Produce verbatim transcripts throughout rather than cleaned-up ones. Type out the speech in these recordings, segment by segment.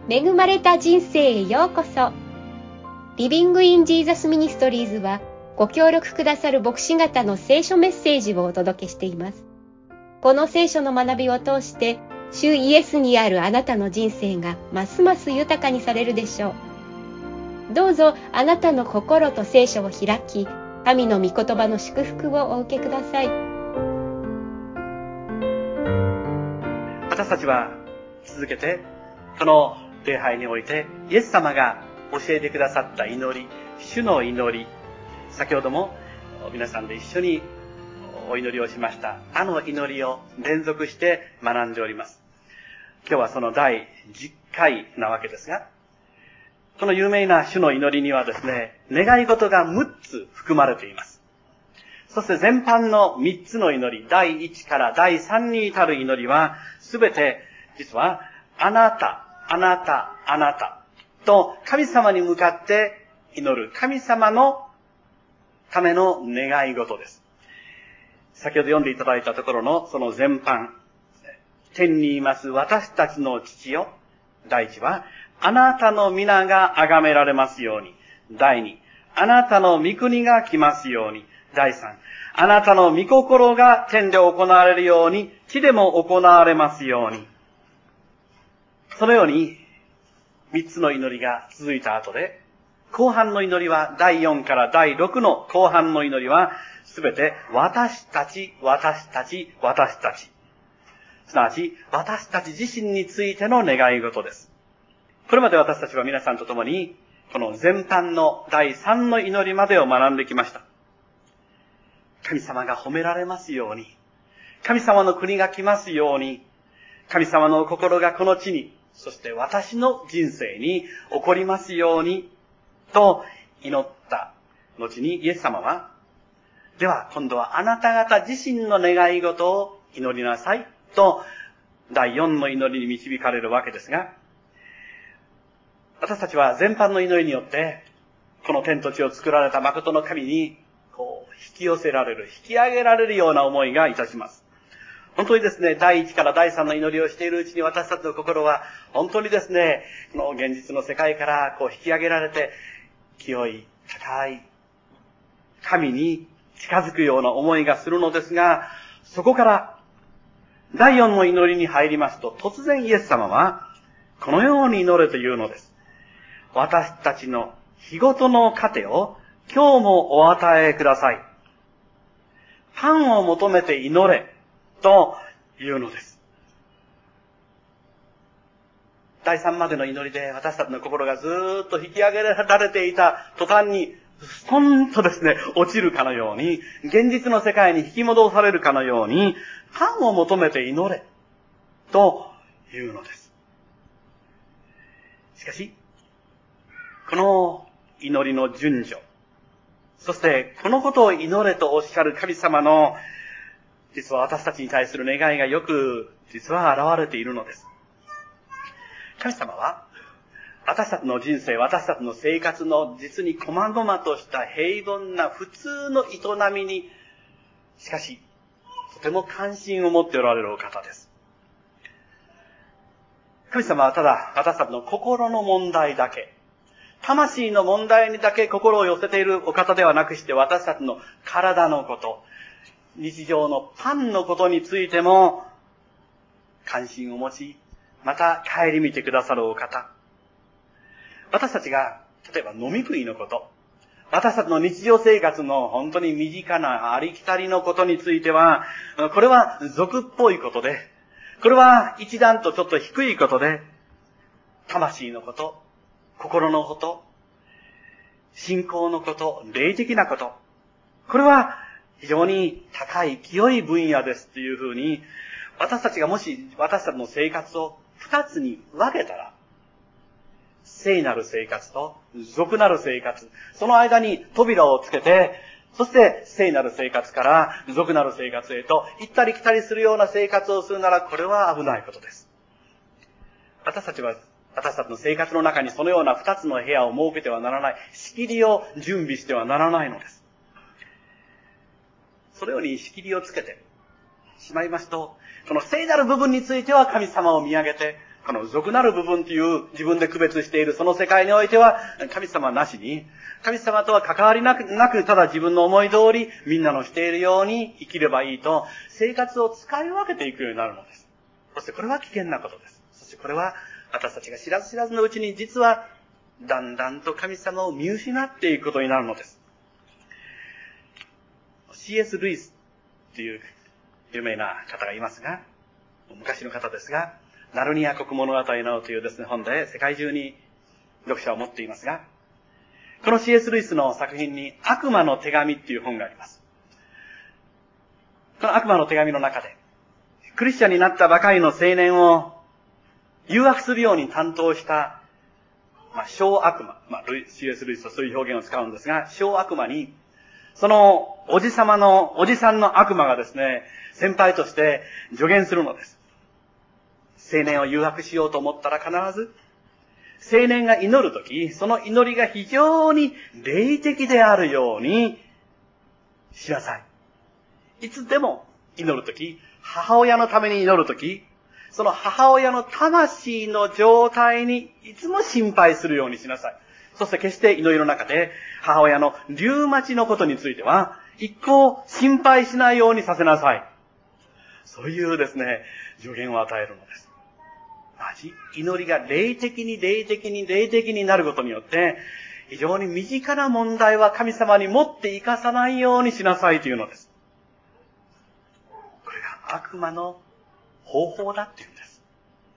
恵まれた人生へようこそ。リビングインジーザスミニストリーズはご協力くださる牧師方の聖書メッセージをお届けしています。この聖書の学びを通して主イエスにあるあなたの人生がますます豊かにされるでしょう。どうぞあなたの心と聖書を開き、神の御言葉の祝福をお受けください。 私たちは続けてこの礼拝においてイエス様が教えてくださった祈り、主の祈り、先ほども皆さんで一緒にお祈りをしましたあの祈りを連続して学んでおります。今日はそのだいじゅっかいなわけですが、この有名な主の祈りにはですね、願い事がむっつ含まれています。そして全般のみっつの祈り、だいいちからだいさんに至る祈りはすべて実はあなた、あなた、あなたと神様に向かって祈る神様のための願い事です。先ほど読んでいただいたところのその全般、天にいます私たちの父よ、だいいちはあなたの皆が崇められますように。だいに、あなたの御国が来ますように。だいさん、あなたの御心が天で行われるように、地でも行われますように。そのように、三つの祈りが続いた後で、後半の祈りは、だいよんからだいろくの後半の祈りは、すべて、私たち、私たち、私たち。すなわち、私たち自身についての願い事です。これまで私たちは皆さんと共に、この全般のだいさんの祈りまでを学んできました。神様が褒められますように、神様の国が来ますように、神様の心がこの地に、そして私の人生に起こりますように、と祈った後にイエス様は、では今度はあなた方自身の願い事を祈りなさい、とだいよんの祈りに導かれるわけですが、私たちは全般の祈りによって、この天と地を作られた誠の神に、こう、引き寄せられる、引き上げられるような思いがいたします。本当にですね、だいいちからだいさんの祈りをしているうちに私たちの心は、本当にですね、この現実の世界からこう引き上げられて、清い、高い、神に近づくような思いがするのですが、そこから、だいよんの祈りに入りますと、突然イエス様は、このように祈れというのです。私たちの日ごとの糧を今日もお与えください。パンを求めて祈れというのです。だいさんまでの祈りで私たちの心がずーっと引き上げられていた途端にストンとですね、落ちるかのように、現実の世界に引き戻されるかのように、パンを求めて祈れというのです。しかし、この祈りの順序、そしてこのことを祈れとおっしゃる神様の、実は私たちに対する願いがよく実は現れているのです。神様は私たちの人生、私たちの生活の実に細々とした平凡な普通の営みに、しかしとても関心を持っておられるお方です。神様はただ私たちの心の問題だけ、魂の問題にだけ心を寄せているお方ではなくして、私たちの体のこと、日常のパンのことについても関心を持ち、また顧みてくださるお方。私たちが例えば飲み食いのこと、私たちの日常生活の本当に身近なありきたりのことについては、これは俗っぽいことで、これは一段とちょっと低いことで、魂のこと、心のこと、信仰のこと、霊的なこと、これは非常に高い清い分野ですというふうに、私たちがもし私たちの生活を二つに分けたら、聖なる生活と俗なる生活、その間に扉をつけて、そして聖なる生活から俗なる生活へと行ったり来たりするような生活をするなら、これは危ないことです。私たちは私たちの生活の中にそのような二つの部屋を設けてはならない、仕切りを準備してはならないのです。そのように仕切りをつけてしまいますと、この聖なる部分については神様を見上げて、 この俗なる部分という自分で区別しているその世界においては神様なしに、神様とは関わりなく、なくただ自分の思い通りみんなのしているように生きればいいと生活を使い分けていくようになるのです。そしてこれは危険なことです。そしてこれは私たちが知らず知らずのうちに実はだんだんと神様を見失っていくことになるのです。シーエス ルイスという有名な方がいますが、昔の方ですが、ナルニア国物語のというですね、本で世界中に読者を持っていますが、この シーエス ルイスの作品に悪魔の手紙っていう本があります。この悪魔の手紙の中で、クリスチャンになったばかりの青年を誘惑するように担当した、まあ、小悪魔、まあ、シーエス ルイスはそういう表現を使うんですが、小悪魔に、そのおじさまの、おじさんの悪魔がですね、先輩として助言するのです。青年を誘惑しようと思ったら必ず、青年が祈るとき、その祈りが非常に霊的であるようにしなさい。いつでも祈るとき、母親のために祈るとき、その母親の魂の状態にいつも心配するようにしなさい。そして決して祈りの中で母親のリュウマチのことについては一向心配しないようにさせなさい。そういうですね、助言を与えるのです。マジ祈りが霊的に霊的に霊的になることによって非常に身近な問題は神様に持って生かさないようにしなさいというのです。これが悪魔の方法だっていうんです。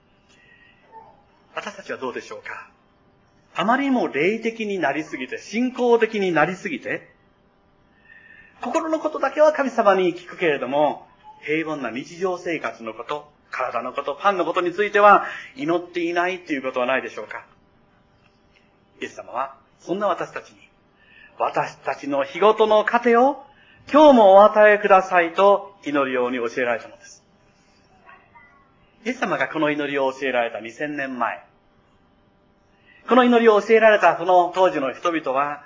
私たちはどうでしょうか。あまりにも霊的になりすぎて、信仰的になりすぎて、心のことだけは神様に聞くけれども、平凡な日常生活のこと、体のこと、パンのことについては祈っていないということはないでしょうか。イエス様はそんな私たちに、私たちの日ごとの糧を今日もお与えくださいと祈るように教えられたのです。イエス様がこの祈りを教えられたにせんねんまえ、この祈りを教えられたその当時の人々は、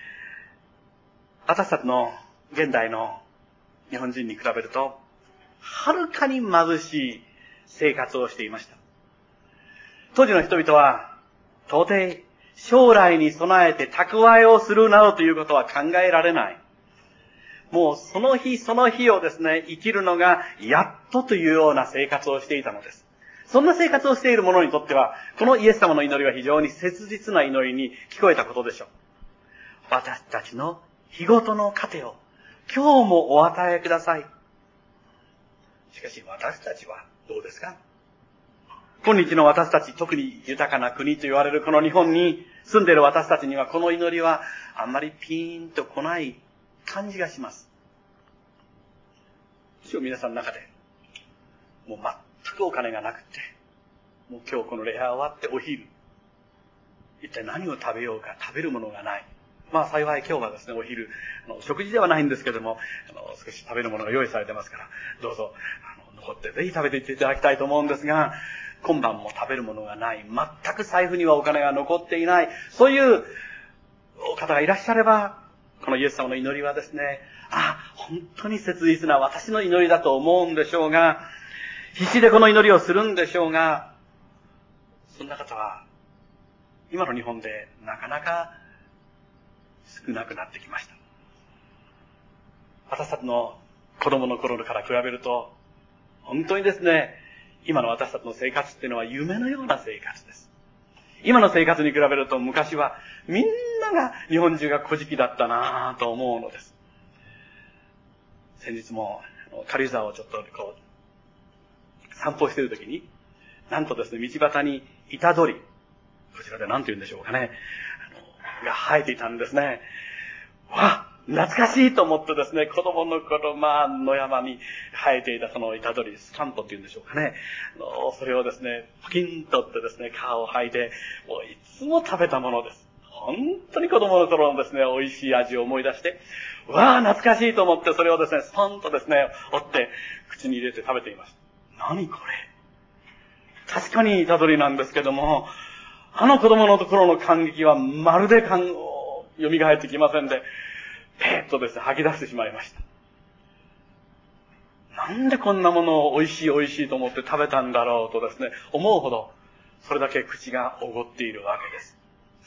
私たちの現代の日本人に比べると、はるかに貧しい生活をしていました。当時の人々は、到底将来に備えて蓄えをするなどということは考えられない。もうその日その日をですね、生きるのがやっとというような生活をしていたのです。そんな生活をしている者にとっては、このイエス様の祈りは非常に切実な祈りに聞こえたことでしょう。私たちの日ごとの糧を今日もお与えください。しかし私たちはどうですか？今日の私たち、特に豊かな国と言われるこの日本に住んでいる私たちにはこの祈りはあんまりピーンと来ない感じがします。むしろ皆さんの中でもう全くお金がなくて、もう今日この礼拝終わってお昼、一体何を食べようか、食べるものがない。まあ幸い今日はですね、お昼、あの食事ではないんですけども、あの少し食べるものが用意されてますから、どうぞあの残ってぜひ食べていっていただきたいと思うんですが、今晩も食べるものがない、全く財布にはお金が残っていない、そういう方がいらっしゃれば、このイエス様の祈りはですね、あ、本当に切実な私の祈りだと思うんでしょうが、必死でこの祈りをするんでしょうが、そんな方は今の日本でなかなか少なくなってきました。私たちの子供の頃から比べると、本当にですね、今の私たちの生活っていうのは夢のような生活です。今の生活に比べると昔はみんなが日本中が小じだったなぁと思うのです。先日も軽井沢をちょっとこう散歩しているときに、なんとですね、道端に板取り、こちらで何て言うんでしょうかね、あのが生えていたんですね。わっ、懐かしいと思ってですね、子供の頃、まあ、野山に生えていたその板取り、スカンポって言うんでしょうかね。あのそれをですね、ポキンとってですね、皮を剥いて、もういつも食べたものです。本当に子供の頃のですね、美味しい味を思い出して、わあ、懐かしいと思って、それをですね、スポンとですね、折って、口に入れて食べていました。何これ？確かに板取りなんですけども、あの子供の頃の感激はまるで感を蘇ってきませんで、ペーッとですね、吐き出してしまいました。なんでこんなものを美味しい美味しいと思って食べたんだろうとですね、思うほどそれだけ口がおごっているわけです。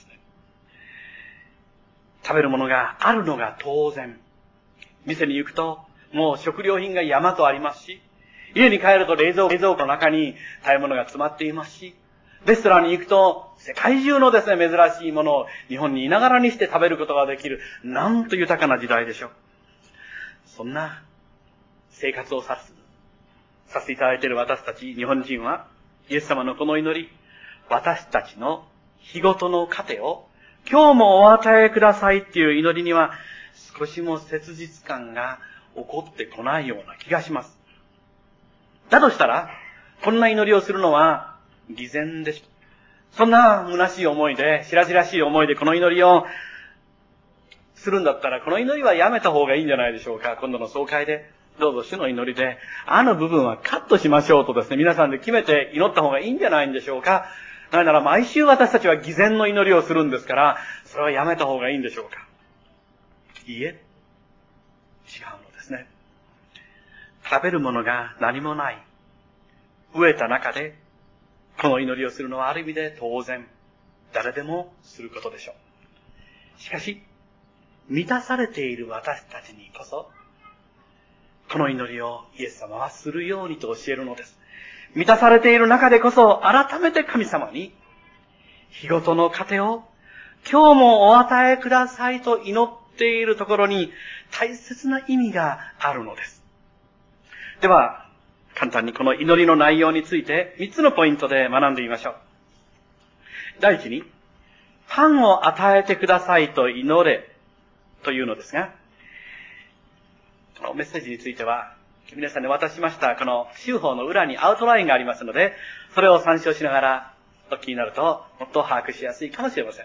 食べるものがあるのが当然。店に行くと、もう食料品が山とありますし、家に帰ると冷蔵庫の中に食べ物が詰まっていますし、レストランに行くと世界中のですね、珍しいものを日本にいながらにして食べることができる、なんと豊かな時代でしょう。そんな生活をさす、させていただいている私たち日本人は、イエス様のこの祈り、私たちの日ごとの糧を今日もお与えくださいっていう祈りには少しも切実感が起こってこないような気がします。だとしたら、こんな祈りをするのは偽善です。そんな虚しい思いで、白々しい思いでこの祈りをするんだったら、この祈りはやめた方がいいんじゃないでしょうか。今度の総会で、どうぞ主の祈りで、あの部分はカットしましょうとですね、皆さんで決めて祈った方がいいんじゃないんでしょうか。なぜなら毎週私たちは偽善の祈りをするんですから、それはやめた方がいいんでしょうか。いいえ、違うのですね。食べるものが何もない、飢えた中で、この祈りをするのはある意味で当然、誰でもすることでしょう。しかし、満たされている私たちにこそ、この祈りをイエス様はするようにと教えるのです。満たされている中でこそ、改めて神様に、日ごとの糧を今日もお与えくださいと祈っているところに大切な意味があるのです。では、簡単にこの祈りの内容についてみっつのポイントで学んでみましょう。第一に、パンを与えてくださいと祈れというのですが、このメッセージについては、皆さんに渡しましたこの週報の裏にアウトラインがありますので、それを参照しながらお聞きになるともっと把握しやすいかもしれません。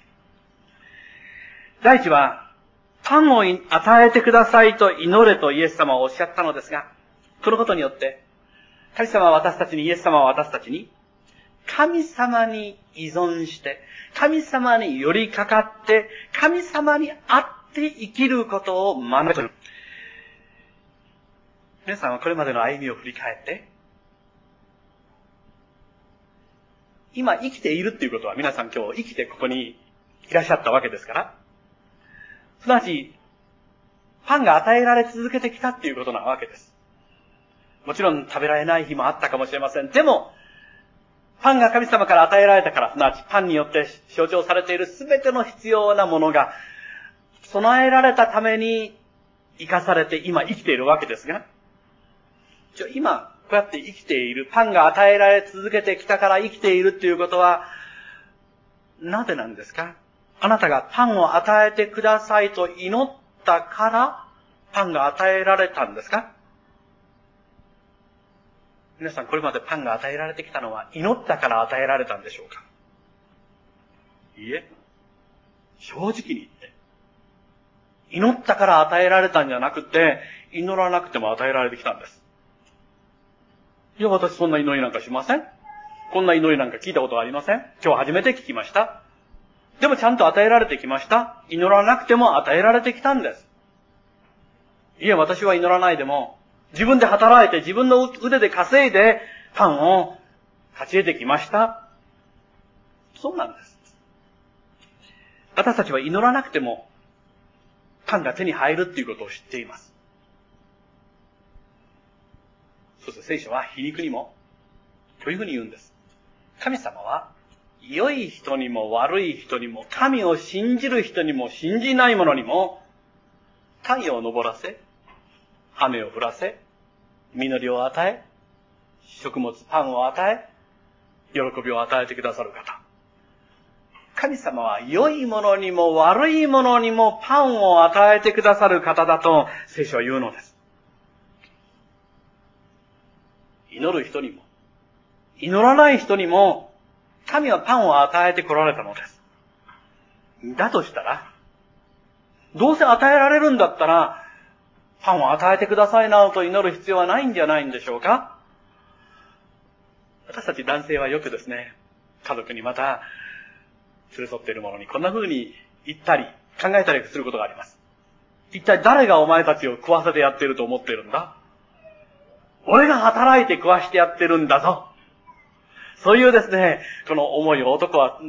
第一は、パンを与えてくださいと祈れとイエス様はおっしゃったのですが、このことによって、神様は私たちに、イエス様は私たちに、神様に依存して、神様に寄りかかって、神様にあって生きることを学ぶ。皆さんはこれまでの歩みを振り返って、今生きているっていうことは、皆さん今日生きてここにいらっしゃったわけですから、すなわち、パンが与えられ続けてきたっていうことなわけです。もちろん食べられない日もあったかもしれません。でも、パンが神様から与えられたから、すなわちパンによって象徴されているすべての必要なものが備えられたために生かされて今生きているわけですが、今こうやって生きている、パンが与えられ続けてきたから生きているっていうことは、なぜなんですか？あなたがパンを与えてくださいと祈ったからパンが与えられたんですか？皆さんこれまでパンが与えられてきたのは祈ったから与えられたんでしょうか？いいえ、正直に言って、祈ったから与えられたんじゃなくて、祈らなくても与えられてきたんです。いや、私そんな祈りなんかしません。こんな祈りなんか聞いたことありません。今日初めて聞きました。でもちゃんと与えられてきました。祈らなくても与えられてきたんです。いえ、私は祈らないでも、自分で働いて自分の腕で稼いでパンを勝ち得てきました。そうなんです。私たちは祈らなくてもパンが手に入るっていうことを知っています。そして聖書は皮肉にもというふうに言うんです。神様は良い人にも悪い人にも、神を信じる人にも信じない者にも太陽を昇らせ、雨を降らせ、実りを与え、食物、パンを与え、喜びを与えてくださる方。神様は良い者にも悪い者にもパンを与えてくださる方だと聖書は言うのです。祈る人にも、祈らない人にも、神はパンを与えてこられたのです。だとしたら、どうせ与えられるんだったら、パンを与えてくださいなどと祈る必要はないんじゃないんでしょうか？私たち男性はよくですね、家族にまた、連れ添っている者にこんな風に言ったり、考えたりすることがあります。一体誰がお前たちを食わせてやっていると思っているんだ？俺が働いて食わしてやってるんだぞ。 そういうですね、この思いを男は、うん、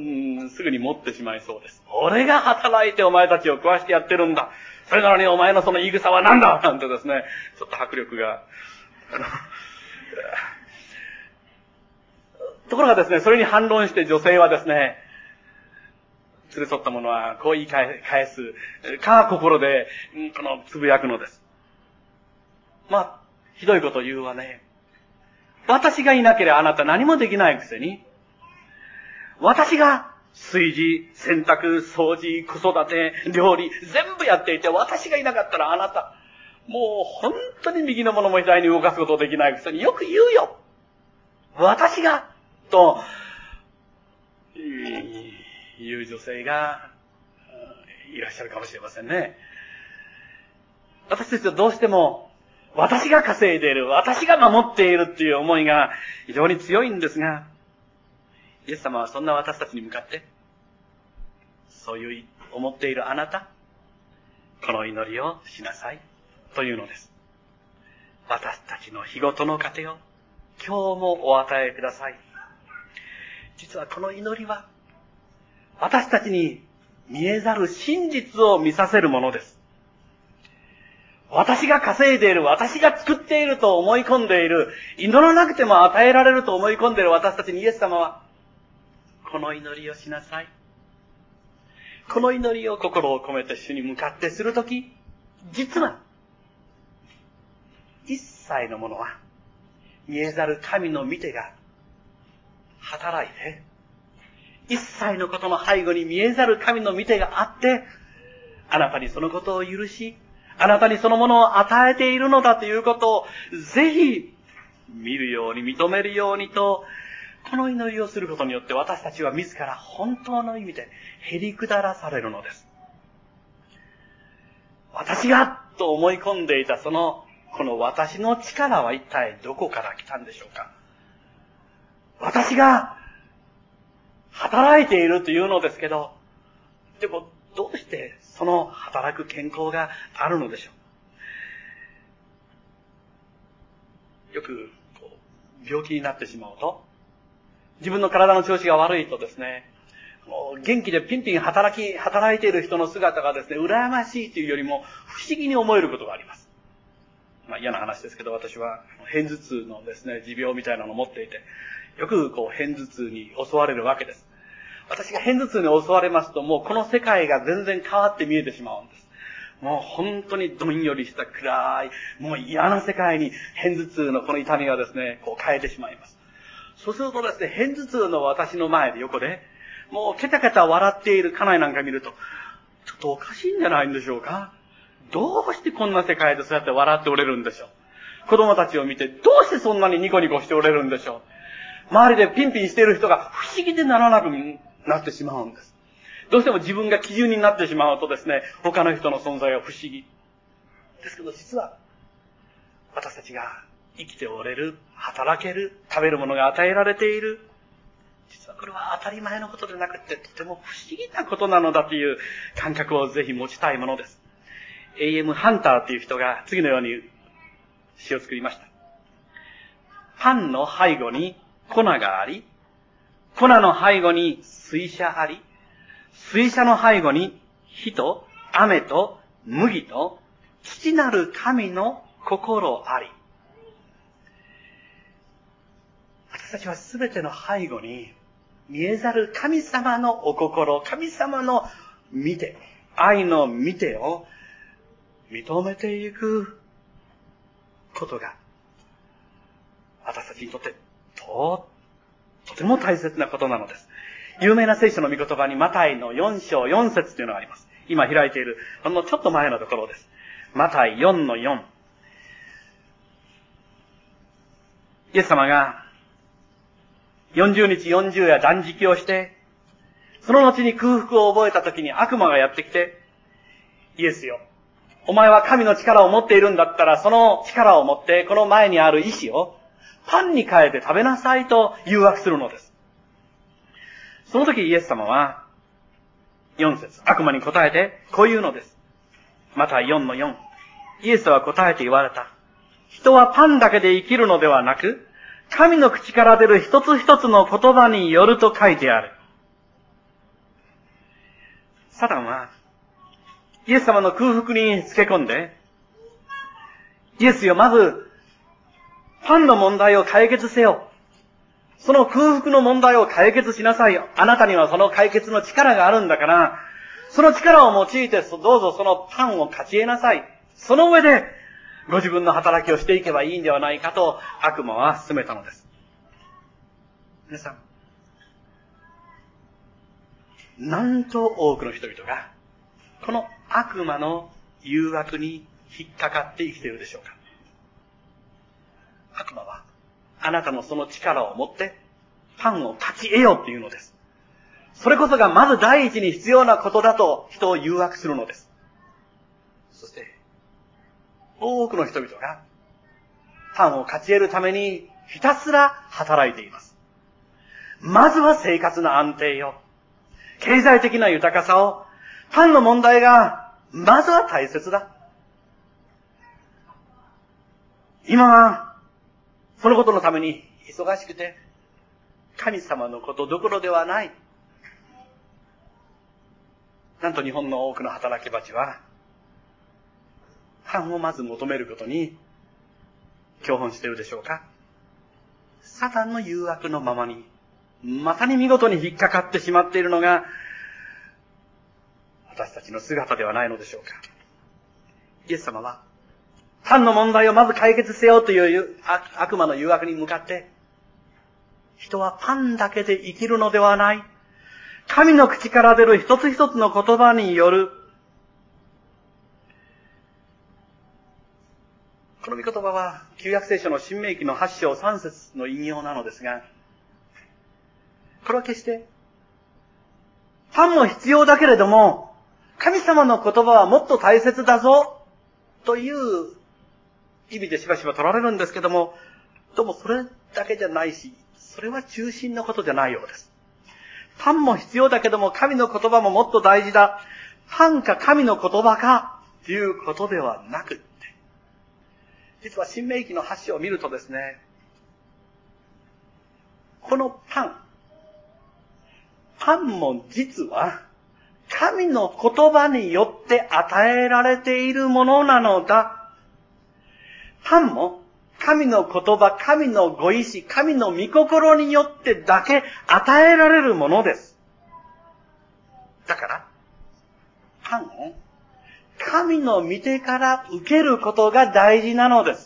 すぐに持ってしまいそうです。俺が働いてお前たちを食わしてやってるんだ。それなのにお前のその言い草は何だなんてですね、ちょっと迫力が。ところがですね、それに反論して女性はですね、連れ添った者はこう言い返す、か心で、このつぶやくのです。まあ、ひどいこと言うわね。私がいなければあなた何もできないくせに、私が炊事、洗濯、掃除、子育て、料理、全部やっていて、私がいなかったらあなた、もう本当に右のものも左に動かすことできないくせによく言うよ。私が、と、いう女性がいらっしゃるかもしれませんね。私たちはどうしても、私が稼いでいる、私が守っているっていう思いが非常に強いんですが、イエス様はそんな私たちに向かって、そういう思っているあなた、この祈りをしなさいというのです。私たちの日ごとの糧を今日もお与えください。実はこの祈りは、私たちに見えざる真実を見させるものです。私が稼いでいる、私が作っていると思い込んでいる、祈らなくても与えられると思い込んでいる私たちにイエス様は、この祈りをしなさい。この祈りを心を込めて主に向かってするとき、実は、一切のものは、見えざる神の御手が働いて、一切のことの背後に見えざる神の御手があって、あなたにそのことを許し、あなたにそのものを与えているのだということを、ぜひ、見るように、認めるようにと、この祈りをすることによって私たちは自ら本当の意味でへりくだらされるのです。私がと思い込んでいたその、この私の力は一体どこから来たんでしょうか。私が働いているというのですけど、でもどうしてその働く健康があるのでしょう。よくこう病気になってしまうと、自分の体の調子が悪いとですね、元気でピンピン働き、働いている人の姿がですね、羨ましいというよりも不思議に思えることがあります。まあ嫌な話ですけど、私は片頭痛のですね、持病みたいなのを持っていて、よくこう片頭痛に襲われるわけです。私が片頭痛に襲われますと、もうこの世界が全然変わって見えてしまうんです。もう本当にどんよりした暗い、もう嫌な世界に片頭痛のこの痛みがですね、こう変えてしまいます。そうするとですね、片頭痛の私の前で横で、もうケタケタ笑っている家内なんか見ると、ちょっとおかしいんじゃないんでしょうか。どうしてこんな世界でそうやって笑っておれるんでしょう。子供たちを見て、どうしてそんなにニコニコしておれるんでしょう。周りでピンピンしている人が不思議でならなくなってしまうんです。どうしても自分が基準になってしまうとですね、他の人の存在は不思議。ですけど実は、私たちが生きておれる、働ける、食べるものが与えられている。実はこれは当たり前のことでなくて、とても不思議なことなのだという感覚をぜひ持ちたいものです。エーエム ハンターという人が次のように詩を作りました。パンの背後に粉があり、粉の背後に水車あり、水車の背後に火と雨と麦と父なる神の心あり。私たちはすべての背後に見えざる神様のお心、神様の見て、愛の見てを認めていくことが、私たちにとってと、とても大切なことなのです。有名な聖書の御言葉にマタイのよん章よん節というのがあります。今開いている、ほんのちょっと前のところです。マタイよんのよん。イエス様がよんじゅうにちよんじゅう夜断食をして、その後に空腹を覚えた時に悪魔がやってきて、イエスよ、お前は神の力を持っているんだったら、その力を持ってこの前にある石をパンに変えて食べなさいと誘惑するのです。その時イエス様はよん節、悪魔に答えてこう言うのです。またよんのよん。イエスは答えて言われた。人はパンだけで生きるのではなく、 神の口から出る一つ一つの言葉によると書いてある。サタンは、イエス様の空腹につけ込んで、イエスよ、まず、パンの問題を解決せよ。その空腹の問題を解決しなさいよ。あなたにはその解決の力があるんだから、その力を用いて、どうぞそのパンを勝ち得なさい。その上で、ご自分の働きをしていけばいいんではないかと悪魔は進めたのです。皆さん、なんと多くの人々が、この悪魔の誘惑に引っかかって生きているでしょうか。悪魔は、あなたのその力を持って、パンを勝ち得ようっていうのです。それこそがまず第一に必要なことだと人を誘惑するのです。そして、多くの人々が、パンを勝ち得るためにひたすら働いています。まずは生活の安定よ。経済的な豊かさを、パンの問題が、まずは大切だ。今は、そのことのために忙しくて、神様のことどころではない。なんと日本の多くの働き蜂は、パンをまず求めることに、共本しているでしょうか。サタンの誘惑のままに、まさに見事に引っかかってしまっているのが、私たちの姿ではないのでしょうか。イエス様は、パンの問題をまず解決せよという悪魔の誘惑に向かって、人はパンだけで生きるのではない。神の口から出る一つ一つの言葉による。この御言葉は、旧約聖書の新明記のはち章さん節の引用なのですが、これは決して、パンも必要だけれども、神様の言葉はもっと大切だぞ、という意味でしばしば取られるんですけども、どうもそれだけじゃないし、それは中心のことじゃないようです。パンも必要だけども、神の言葉ももっと大事だ。パンか神の言葉か、ということではなくって、実は新明記のはち章を見るとですね、このパン、パンも実は、神の言葉によって与えられているものなのだ。パンも、神の言葉、神のご意志、神の御心によってだけ与えられるものです。だから、パンを神の御手から受けることが大事なのです。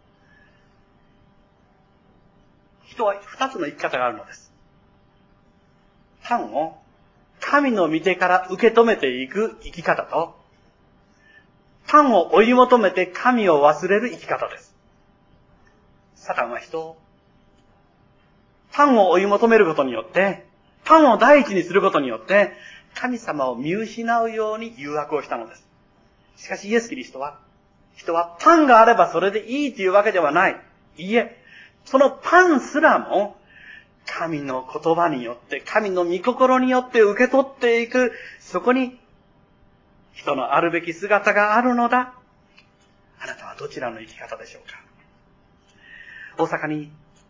人は二つの生き方があるのです。パンを神の御手から受け止めていく生き方と、パンを追い求めて神を忘れる生き方です。サタンは人を、パンを追い求めることによって、パンを第一にすることによって、神様を見失うように誘惑をしたのです。しかしイエス・キリストは、人はパンがあればそれでいいというわけではない。いいえ、そのパンすらも、神の言葉によって、神の御心によって受け取っていく、そこに、人のあるべき姿があるのだ。あなたはどちらの生き方でしょうか。大阪に、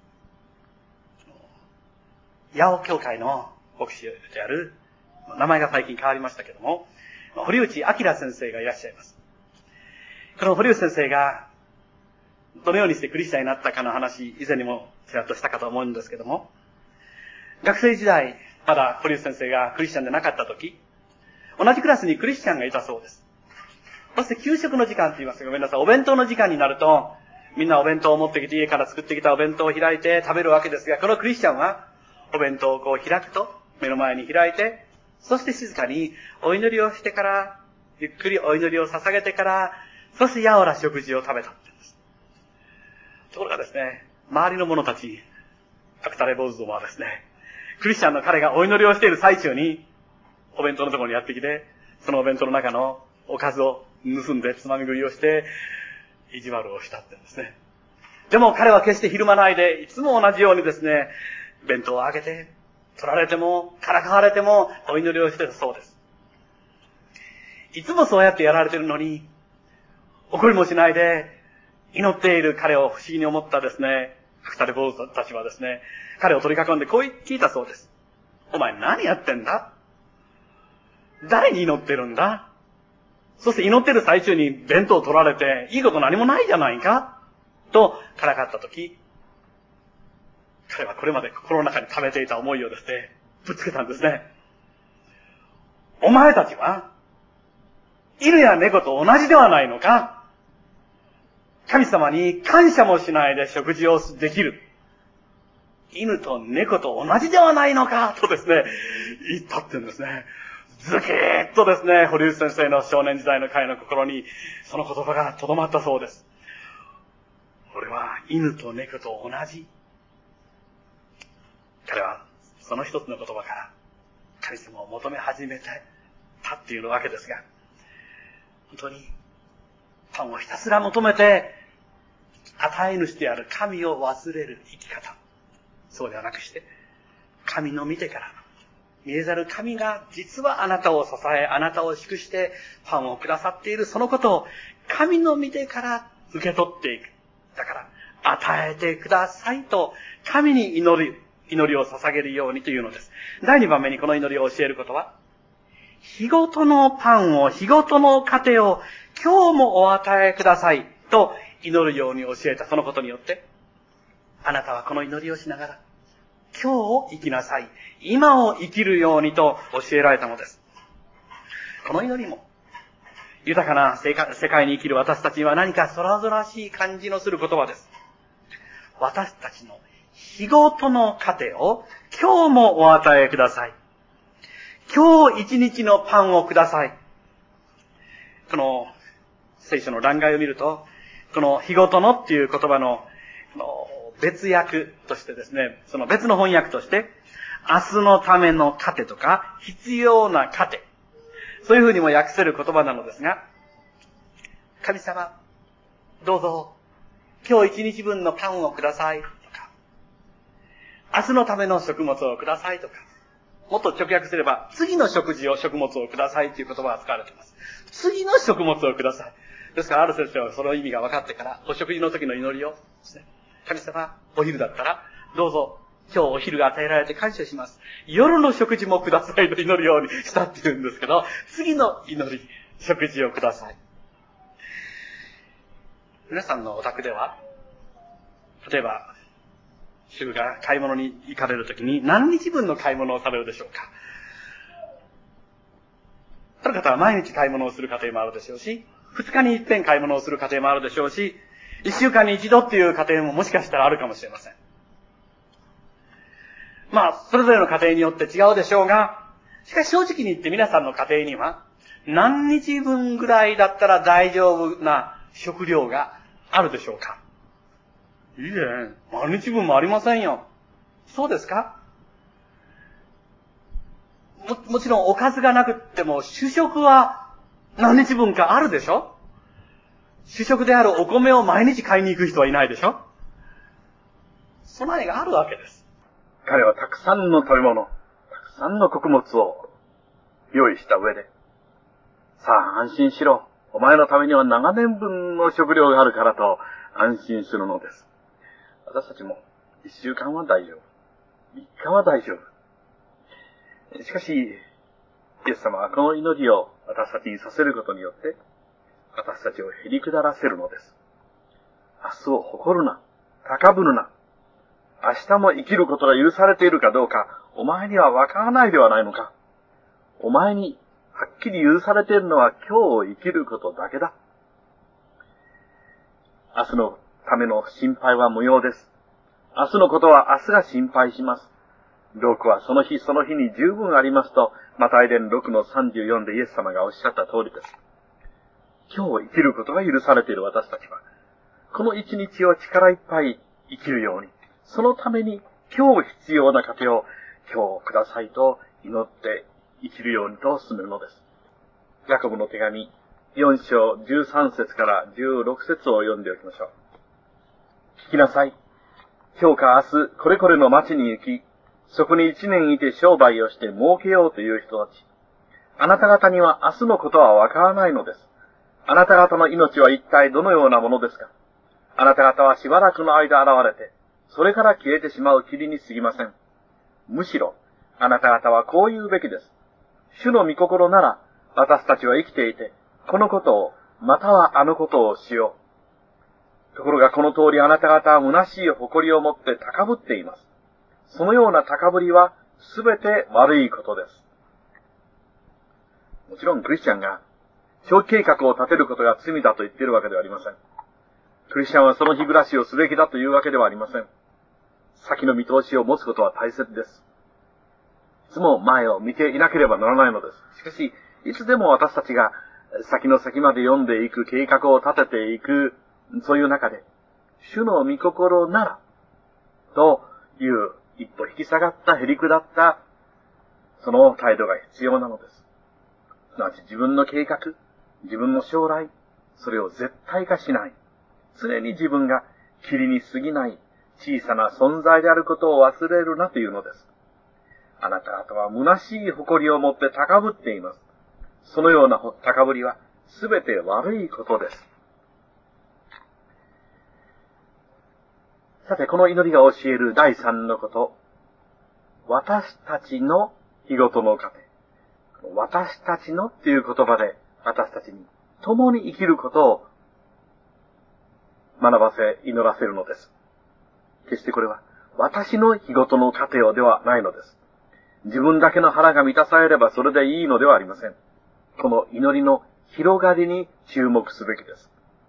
八尾教会の牧師である、名前が最近変わりましたけども、堀内明先生がいらっしゃいます。この堀内先生が、どのようにしてクリスチャンになったかの話、以前にもちらっとしたかと思うんですけども、学生時代、まだ堀内先生がクリスチャンでなかった時、同じクラスにクリスチャンがいたそうです。そして給食の時間って言いますが、ごめんなさい、お弁当の時間になると、みんなお弁当を持ってきて、家から作ってきたお弁当を開いて食べるわけですが、このクリスチャンは、お弁当をこう開くと、目の前に開いて、そして静かにお祈りをしてから、ゆっくりお祈りを捧げてから、そしてやおら食事を食べたって言うんです。ところがですね、周りの者たち、アクタレ坊主どもはですね、クリスチャンの彼がお祈りをしている最中に、お弁当のところにやってきて、そのお弁当の中のおかずを盗んでつまみ食いをして、意地悪をしたって言うんですね。でも彼は決してひるまないで、いつも同じようにですね、弁当をあげて、取られても、からかわれても、お祈りをしてたそうです。いつもそうやってやられてるのに、怒りもしないで、祈っている彼を不思議に思ったですね、 二人坊主たちはですね、彼を取り囲んでこう聞いたそうです。お前何やってんだ？誰に祈ってるんだ？そして祈ってる最中に弁当を取られて、いいこと何もないじゃないかとからかったとき、彼はこれまで心の中に溜めていた思いをですね、ぶつけたんですね。お前たちは、犬や猫と同じではないのか？神様に感謝もしないで食事をできる。犬と猫と同じではないのかとですね、言ったって言うんですね。ズキーッとですね、堀内先生の少年時代の彼の心に、その言葉がとどまったそうです。俺は犬と猫と同じ。彼はその一つの言葉から神様を求め始めてたっていうわけですが、本当にパンをひたすら求めて与え主である神を忘れる生き方、そうではなくして、神の見てから見えざる神が実はあなたを支え、あなたを祝してパンをくださっている、そのことを神の見てから受け取っていく。だから与えてくださいと神に祈り祈りを捧げるようにというのです。第二番目にこの祈りを教えることは、日ごとのパンを、日ごとの糧を今日もお与えくださいと祈るように教えたそのことによって、あなたはこの祈りをしながら今日を生きなさい、今を生きるようにと教えられたのです。この祈りも豊かな世界に生きる私たちには何か空々しい感じのする言葉です。私たちの日ごとの糧を今日もお与えください。今日一日のパンをください。この聖書の欄外を見ると、この日ごとのっていう言葉の別訳としてですね、その別の翻訳として、明日のための糧とか必要な糧、そういうふうにも訳せる言葉なのですが、神様、どうぞ今日一日分のパンをくださいとか、明日のための食物をくださいとか、もっと直訳すれば、次の食事を、食物をくださいという言葉が使われています。次の食物をください。ですから、ある先生はその意味が分かってから、お食事の時の祈りをですね、神様、お昼だったら、どうぞ、今日お昼が与えられて感謝します。夜の食事もくださいと祈るようにしたって言うんですけど、次の祈り、食事をください。皆さんのお宅では、例えば、主婦が買い物に行かれるときに何日分の買い物をされるでしょうか。ある方は毎日買い物をする家庭もあるでしょうし、二日に一遍買い物をする家庭もあるでしょうし、一週間に一度っていう家庭ももしかしたらあるかもしれません。まあ、それぞれの家庭によって違うでしょうが、しかし正直に言って皆さんの家庭には何日分ぐらいだったら大丈夫な食料があるでしょうか。いいえ、毎日分もありませんよ。そうですか？も、もちろんおかずがなくっても主食は何日分かあるでしょ？主食であるお米を毎日買いに行く人はいないでしょ？備えがあるわけです。 彼はたくさんの食べ物、たくさんの穀物を用意した上で、さあ安心しろ。お前のためには長年分の食料があるからと安心するのです。私たちも一週間は大丈夫。三日は大丈夫。しかし、イエス様はこの祈りを私たちにさせることによって、私たちをへりくだらせるのです。明日を誇るな、高ぶるな。明日も生きることが許されているかどうか、お前にはわからないではないのか。お前にはっきり許されているのは今日を生きることだけだ。明日のための心配は無用です。明日のことは明日が心配します。労苦はその日その日に十分ありますと、マタイ伝ろくのさんじゅうよんでイエス様がおっしゃった通りです。今日を生きることが許されている私たちは、この一日を力いっぱい生きるように、そのために今日必要な糧を今日くださいと祈って生きるようにと進めるのです。ヤコブの手紙よん章じゅうさん節からじゅうろく節を読んでおきましょう。聞きなさい。今日か明日これこれの町に行き、そこに一年いて商売をして儲けようという人たち。あなた方には明日のことはわからないのです。あなた方の命は一体どのようなものですか。あなた方はしばらくの間現れて、 それから消えてしまう霧に過ぎません。むしろ、あなた方はこう言うべきです。主の御心なら、私たちは生きていて、このことを、またはあのことをしよう。ところがこの通りあなた方は虚しい誇りを持って高ぶっています。そのような高ぶりは、すべて悪いことです。もちろんクリスチャンが、長期計画を立てることが罪だと言っているわけではありません。クリスチャンはその日暮らしをすべきだというわけではありません。先の見通しを持つことは大切です。いつも前を見ていなければならないのです。しかし、いつでも私たちが先の先まで読んでいく計画を立てていく、そういう中で、主の御心なら、という一歩引き下がったへりくだった、その態度が必要なのです。すなわち自分の計画、自分の将来、それを絶対化しない。常に自分が霧に過ぎない小さな存在であることを忘れるなというのです。あなた方は虚しい誇りを持って高ぶっています。そのような高ぶりはすべて悪いことです。さて、この祈りが教える第三のこと。私たちの日ごとの糧。私たちのっていう言葉で私たちに共に生きることを学ばせ、祈らせるのです。決してこれは私の日ごとの糧をではないのです。自分だけの腹が満たされればそれでいいのではありません。この祈りの広がりに注目すべきです。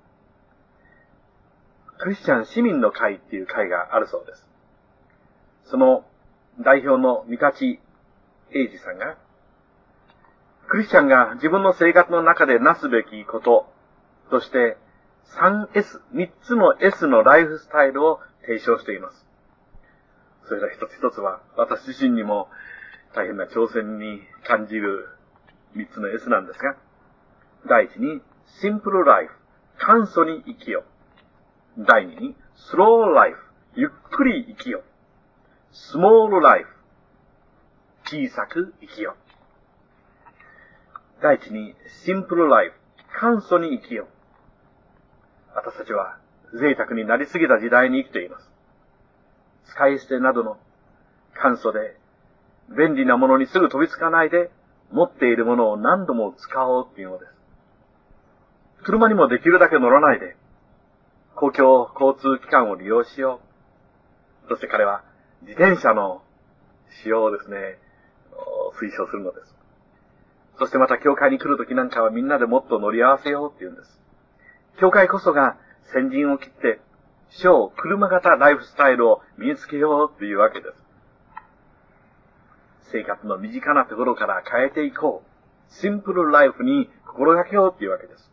クリスチャン市民の会っていう会があるそうです。その代表の三勝英二さんが、クリスチャンが自分の生活の中でなすべきこととして スリーエス、みっつの S のライフスタイルを提唱しています。それら一つ一つは私自身にも大変な挑戦に感じるみっつの S なんですが、第一にシンプルライフ、簡素に生きよ。第二にスローライフ、ゆっくり生きよ。スモールライフ、小さく生きよ。第一にシンプルライフ、簡素に生きよ。私たちは贅沢になりすぎた時代に生きています。使い捨てなどの簡素で便利なものにすぐ飛びつかないで、持っているものを何度も使おうっていうのです。車にもできるだけ乗らないで、公共交通機関を利用しよう。そして彼は自転車の使用をですね、推奨するのです。そしてまた教会に来るときなんかはみんなでもっと乗り合わせようっていうんです。教会こそが先陣を切って、小車型ライフスタイルを身につけようっていうわけです。生活の身近なところから変えていこう。シンプルライフに心がけようっていうわけです。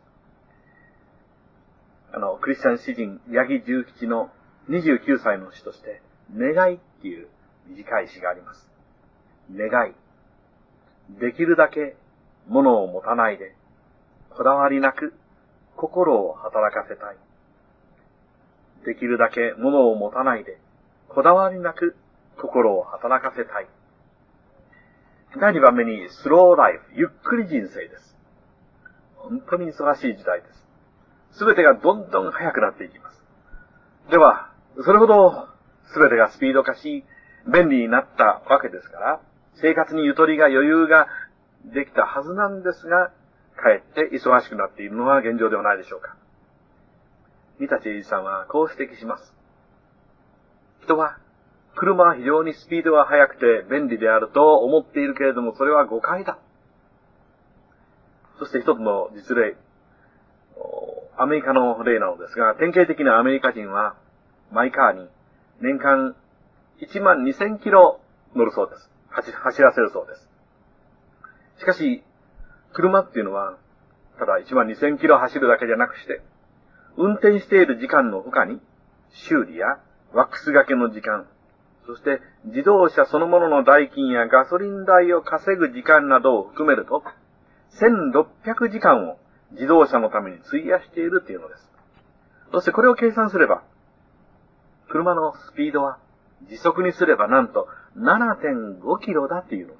あの、クリスチャン詩人、八木重吉のにじゅうきゅうさいの詩として、願いっていう短い詩があります。願い。できるだけ物を持たないで、こだわりなく心を働かせたい。できるだけ物を持たないで、こだわりなく心を働かせたい。だいにばんめにスローライフ、ゆっくり人生です。本当に忙しい時代です。すべてがどんどん速くなっていきます。では、それほどすべてがスピード化し、便利になったわけですから、生活にゆとりが余裕ができたはずなんですが、かえって忙しくなっているのは現状ではないでしょうか。三立英二さんはこう指摘します。人は、車は非常にスピードが速くて便利であると思っているけれども、それは誤解だ。そして一つの実例、アメリカの例なのですが、典型的なアメリカ人は、マイカーに年間いちまんにせんキロ乗るそうです。走らせるそうです。しかし、車っていうのは、ただいちまんにせんキロ走るだけじゃなくして、運転している時間の他に、修理やワックスがけの時間、そして自動車そのものの代金やガソリン代を稼ぐ時間などを含めると、せんろっぴゃくじかんを自動車のために費やしているというのです。そしてこれを計算すれば、車のスピードは時速にすればなんと ななてんごキロだというのです。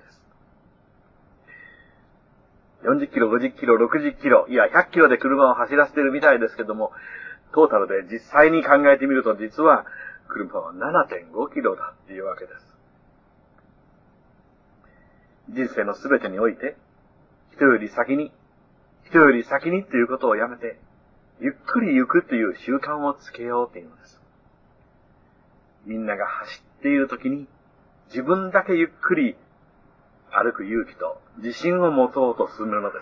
よんじゅっキロ、ごじゅっキロ、ろくじゅっキロ、いやひゃっキロで車を走らせているみたいですけども、トータルで実際に考えてみると実は車は ななてんごキロだっていうわけです。人生のすべてにおいて、人より先に、人より先にっていうことをやめて、ゆっくり行くという習慣をつけようというのです。みんなが走っているときに、自分だけゆっくり歩く勇気と自信を持とうとするのです。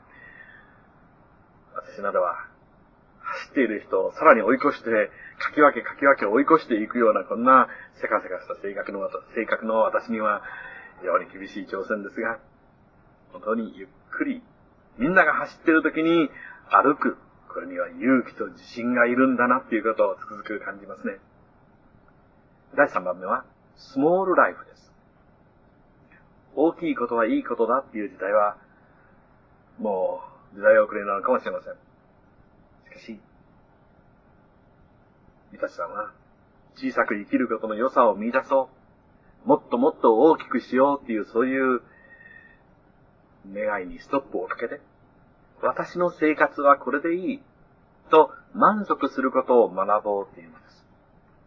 私などは、走っている人をさらに追い越して、かき分けかき分け追い越していくような、こんなせかせかした性格の、性格の私には、非常に厳しい挑戦ですが、本当にゆっくり、みんなが走っているときに歩く。これには勇気と自信がいるんだなっていうことをつくづく感じますね。だいさんばんめは、スモールライフです。大きいことはいいことだっていう時代は、もう時代遅れなのかもしれません。しかし、ミタチさんは、小さく生きることの良さを見出そう。もっともっと大きくしようっていう、そういう願いにストップをかけて、私の生活はこれでいいと満足することを学ぼうっていうのです。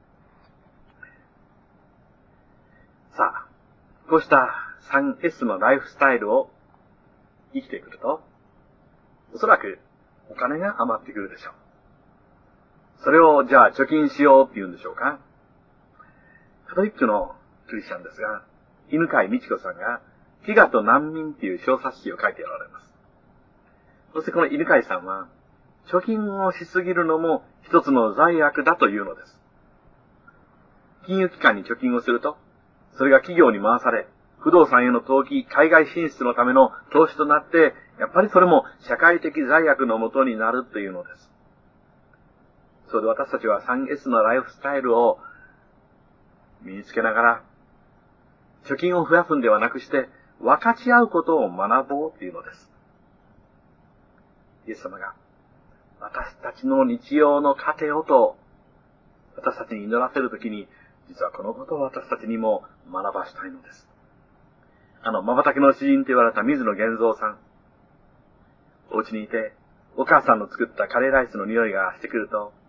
さあ、こうした スリーエス のライフスタイルを生きてくると、おそらくお金が余ってくるでしょう。それをじゃあ貯金しようって言うんでしょうか。カトリックのクリスチャンですが、犬飼美智子さんが飢餓と難民っていう小冊子を書いておられます。そしてこの犬飼さんは、貯金をしすぎるのも一つの罪悪だというのです。金融機関に貯金をすると、それが企業に回され、不動産への投機、海外進出のための投資となって、やっぱりそれも社会的罪悪のもとになるというのです。それで私たちは スリーエス のライフスタイルを身につけながら、貯金を増やすんではなくして、分かち合うことを学ぼうというのです。イエス様が、私たちの日曜の糧をと、私たちに祈らせるときに、実はこのことを私たちにも学ばしたいのです。あの、瞬きの詩人と言われた水野源三さん。お家にいて、お母さんの作ったカレーライスの匂いがしてくると、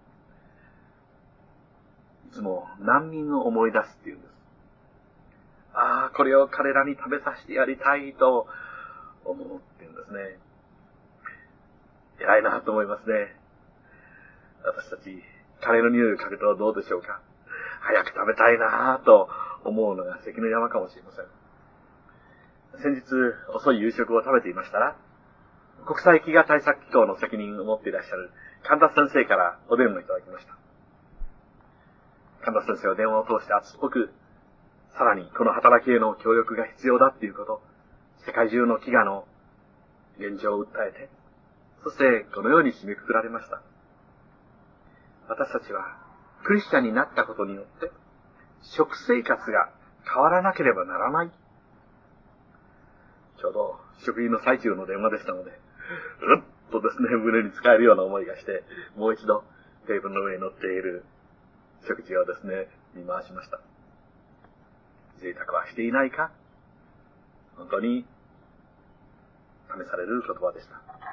いつも難民を思い出すっていうんです。ああ、これを彼らに食べさせてやりたいと思うっていうんですね。偉いなと思いますね。私たち、カレーの匂いを嗅ぐとどうでしょうか。早く食べたいなと思うのが関の山かもしれません。先日、遅い夕食を食べていましたら、国際飢餓対策機構の責任を持っていらっしゃる神田先生からお電話いただきました。神田先生は電話を通して熱っぽく、さらにこの働きへの協力が必要だっていうこと、世界中の飢餓の現状を訴えて、そしてこのように締めくくられました。私たちはクリスチャンになったことによって食生活が変わらなければならない。ちょうど食事の最中の電話でしたので、うっとですね、胸に使えるような思いがして、もう一度テーブルの上に乗っている食事をですね、見回しました。贅沢はしていないか？本当に試される言葉でした。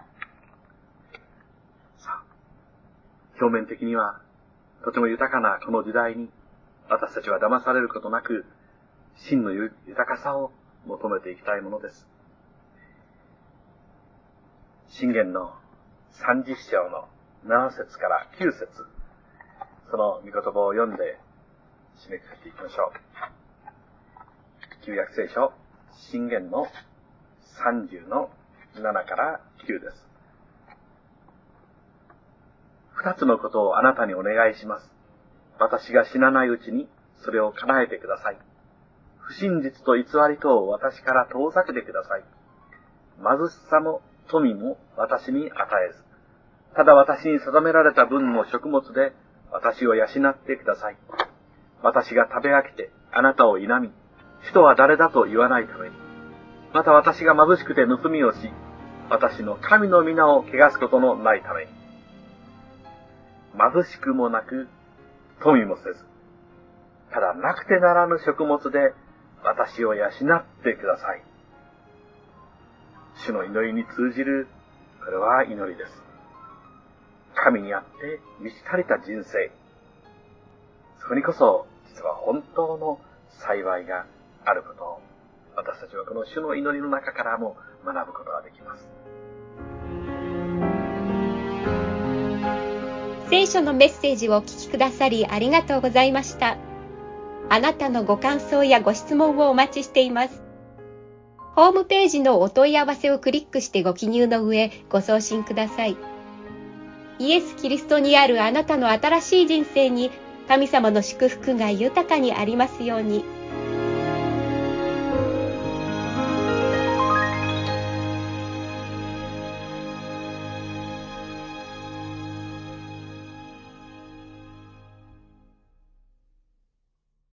さあ、表面的にはとても豊かなこの時代に私たちは騙されることなく真の豊かさを求めていきたいものです。箴言のさんじゅっ章のなな節からきゅう節、その御言葉を読んで締めくくっていきましょう。旧約聖書、箴言のさんじゅうのななからきゅうです。二つのことをあなたにお願いします。私が死なないうちにそれを叶えてください。不真実と偽りとを私から遠ざけてください。貧しさも富も私に与えず、ただ私に定められた分の食物で私を養ってください。私が食べ飽きてあなたを否み、人は誰だと言わないために、また私が貧しくて盗みをし、私の神の皆を汚すことのないために、貧しくもなく富もせず、ただなくてならぬ食物で私を養ってください。主の祈りに通じる、これは祈りです。神にあって満ち足りた人生。 そこにこそ、実は本当の幸いがあることを、私たちはこの主の祈りの中からも学ぶことができます。 聖書のメッセージをお聞きくださりありがとうございました。あなたのご感想やご質問をお待ちしています。ホームページのお問い合わせをクリックしてご記入の上、ご送信ください。イエス・キリストにあるあなたの新しい人生に、神様の祝福が豊かにありますように。